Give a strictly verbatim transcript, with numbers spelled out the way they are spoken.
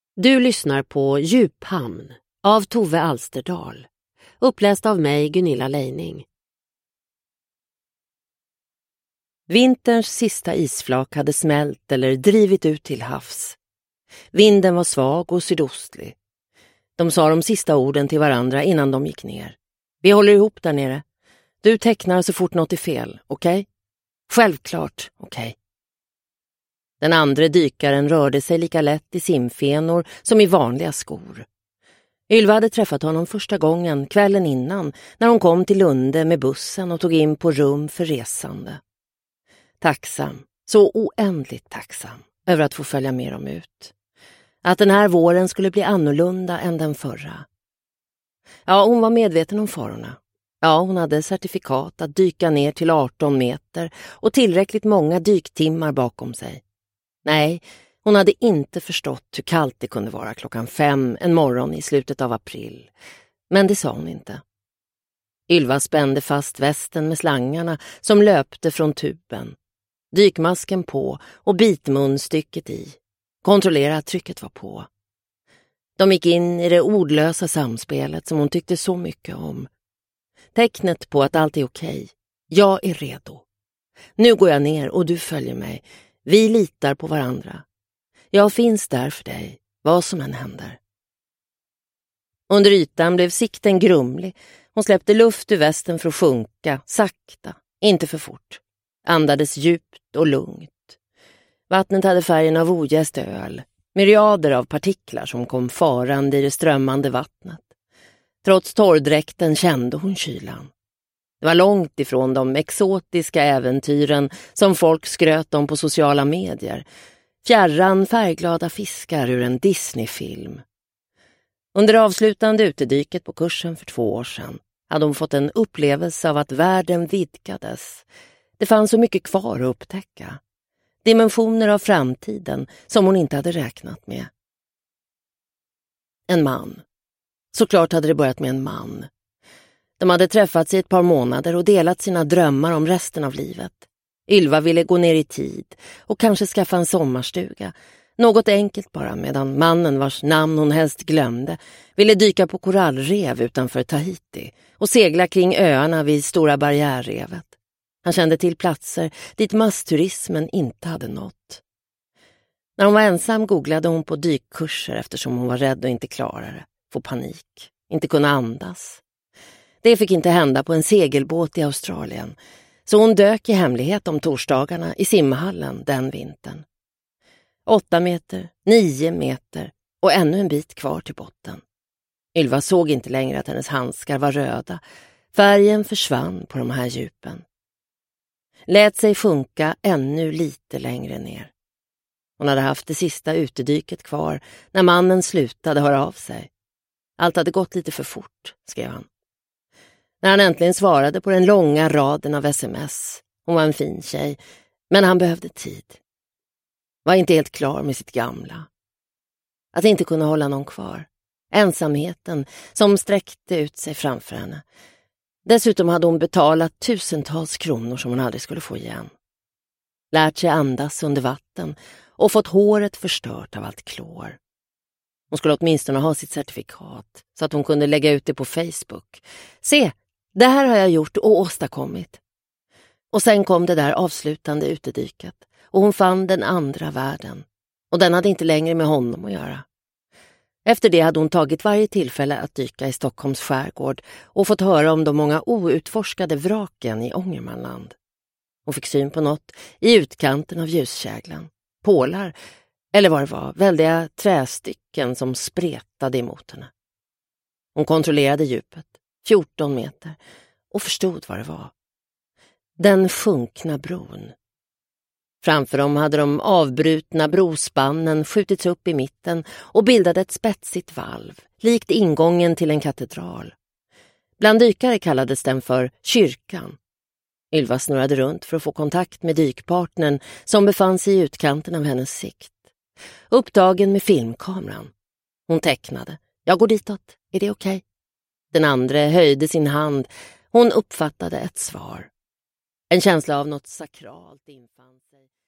Du lyssnar på Djuphamn av Tove Alsterdal. Uppläst av mig, Gunilla Leining. Vinterns sista isflak hade smält eller drivit ut till havs. Vinden var svag och sydostlig. De sa de sista orden till varandra innan de gick ner. Vi håller ihop där nere. Du tecknar så fort något är fel, okej? Okay? Självklart, okej. Okay. Den andra dykaren rörde sig lika lätt i simfenor som i vanliga skor. Ylva hade träffat honom första gången kvällen innan när hon kom till Lunde med bussen och tog in på rum för resande. Tacksam, så oändligt tacksam över att få följa med dem ut. Att den här våren skulle bli annorlunda än den förra. Ja, hon var medveten om farorna. Ja, hon hade certifikat att dyka ner till arton meter och tillräckligt många dyktimmar bakom sig. Nej, hon hade inte förstått hur kallt det kunde vara klockan fem en morgon i slutet av april. Men det sa hon inte. Ylva spände fast västen med slangarna som löpte från tuben. Dykmasken på och bitmunstycket i. Kontrollera att trycket var på. De gick in i det ordlösa samspelet som hon tyckte så mycket om. Tecknet på att allt är okej. Jag är redo. Nu går jag ner och du följer mig. Vi litar på varandra. Jag finns där för dig, vad som än händer. Under ytan blev sikten grumlig. Hon släppte luft ur västen för att sjunka, sakta, inte för fort. Andades djupt och lugnt. Vattnet hade färgen av ojäst öl. Myriader av partiklar som kom farande i det strömmande vattnet. Trots torrdräkten kände hon kylan. Det var långt ifrån de exotiska äventyren som folk skröt om på sociala medier. Fjärran färgglada fiskar ur en Disney-film. Under avslutande utedyket på kursen för två år sedan hade hon fått en upplevelse av att världen vidgades. Det fanns så mycket kvar att upptäcka. Dimensioner av framtiden som hon inte hade räknat med. En man. Såklart hade det börjat med en man. De hade träffats i ett par månader och delat sina drömmar om resten av livet. Ylva ville gå ner i tid och kanske skaffa en sommarstuga. Något enkelt bara, medan mannen vars namn hon helst glömde ville dyka på korallrev utanför Tahiti och segla kring öarna vid Stora barriärrevet. Han kände till platser dit massturismen inte hade nått. När hon var ensam googlade hon på dykkurser eftersom hon var rädd och inte klarade det. Få panik, inte kunna andas. Det fick inte hända på en segelbåt i Australien, så hon dök i hemlighet om torsdagarna i simhallen den vintern. Åtta meter, nio meter och ännu en bit kvar till botten. Ylva såg inte längre att hennes handskar var röda. Färgen försvann på de här djupen. Lät sig funka ännu lite längre ner. Hon hade haft det sista utedyket kvar när mannen slutade höra av sig. Allt hade gått lite för fort, skrev han. När han äntligen svarade på den långa raden av sms. Hon var en fin tjej, men han behövde tid. Var inte helt klar med sitt gamla. Att inte kunna hålla någon kvar. Ensamheten som sträckte ut sig framför henne. Dessutom hade hon betalat tusentals kronor som hon aldrig skulle få igen. Lärt sig andas under vatten och fått håret förstört av allt klor. Hon skulle åtminstone ha sitt certifikat så att hon kunde lägga ut det på Facebook. Se, det här har jag gjort och åstadkommit. Och sen kom det där avslutande utedyket och hon fann den andra världen. Och den hade inte längre med honom att göra. Efter det hade hon tagit varje tillfälle att dyka i Stockholms skärgård och fått höra om de många outforskade vraken i Ångermanland. Hon fick syn på något i utkanten av ljuskäglan. Pålar, eller vad det var, väldiga trästycken som spretade emot henne. Hon kontrollerade djupet, fjorton meter, och förstod vad det var. Den sjunkna bron. Framför dem hade de avbrutna brospannen skjutits upp i mitten och bildade ett spetsigt valv, likt ingången till en katedral. Bland dykare kallades den för kyrkan. Ylva snurrade runt för att få kontakt med dykpartnern som befann sig i utkanten av hennes sikt. Upptagen med filmkameran. Hon tecknade. Jag går ditåt, är det okej? Okay? Den andra höjde sin hand. Hon uppfattade ett svar. En känsla av något sakralt infann sig.